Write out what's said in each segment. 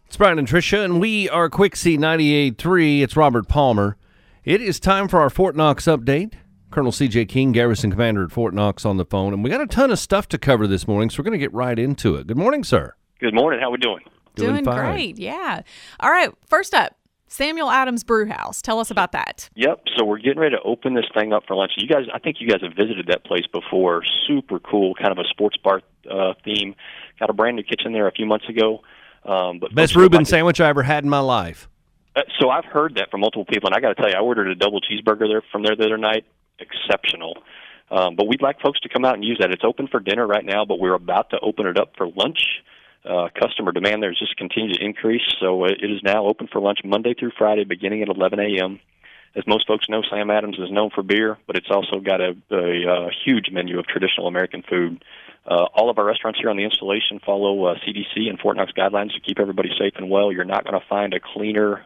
It's Brian and Tricia, and we are Quick C 98.3. It's Robert Palmer. It is time for our Fort Knox update. Colonel C.J. King, Garrison Commander at Fort Knox, on the phone. And we got a ton of stuff to cover this morning, so we're going to get right into it. Good morning, sir. Good morning. How we doing? Doing fine. Great, yeah. All right, first up, Samuel Adams Brew House. Tell us about that. Yep. So we're getting ready to open this thing up for lunch. I think you guys have visited that place before. Super cool, kind of a sports bar theme. Got a brand new kitchen there a few months ago. But Best Reuben sandwich I ever had in my life. So I've heard that from multiple people, and I got to tell you, I ordered a double cheeseburger from there the other night. Exceptional. But we'd like folks to come out and use that. It's open for dinner right now, but we're about to open it up for lunch. Customer demand there has just continued to increase, so it is now open for lunch Monday through Friday, beginning at 11 a.m. As most folks know, Sam Adams is known for beer, but it's also got a huge menu of traditional American food. All of our restaurants here on the installation follow CDC and Fort Knox guidelines to keep everybody safe and well. You're not going to find a cleaner,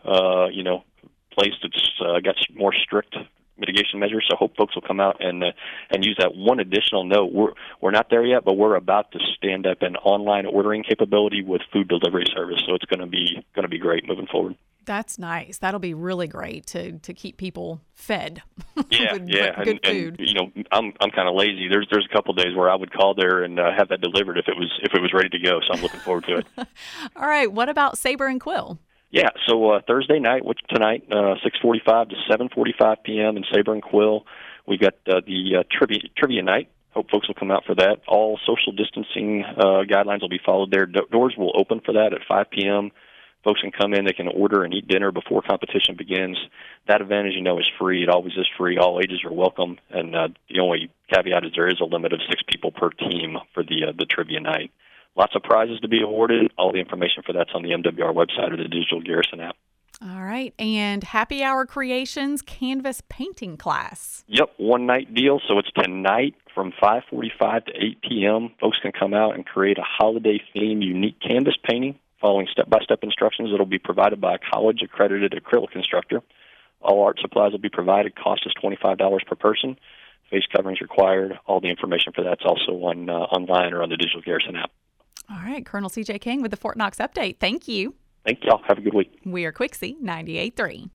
place that's got more strict mitigation measures. So hope folks will come out and use that. One additional note: we're not there yet, but we're about to stand up an online ordering capability with food delivery service. So it's going to be great moving forward. That's nice. That'll be really great to keep people fed. Yeah, with yeah, good food. And I'm kind of lazy. There's a couple days where I would call there and have that delivered if it was ready to go. So I'm looking forward to it. All right. What about Saber and Quill? Yeah, so Thursday night, which tonight, 6:45 to 7:45 p.m. in Saber and Quill, we've got the trivia night. Hope folks will come out for that. All social distancing guidelines will be followed there. Doors will open for that at 5 p.m. Folks can come in. They can order and eat dinner before competition begins. That event, as you know, is free. It always is free. All ages are welcome. And the only caveat is there is a limit of 6 people per team for the trivia night. Lots of prizes to be awarded. All the information for that's on the MWR website or the Digital Garrison app. All right. And Happy Hour Creations canvas painting class. Yep, one-night deal. So it's tonight from 5:45 to 8 p.m. Folks can come out and create a holiday-themed unique canvas painting following step-by-step instructions that will be provided by a college-accredited acrylic instructor. All art supplies will be provided. Cost is $25 per person. Face coverings required. All the information for that's also online or on the Digital Garrison app. All right. Colonel C.J. King with the Fort Knox update. Thank you. Thank y'all. Have a good week. We are Quick C 98.3.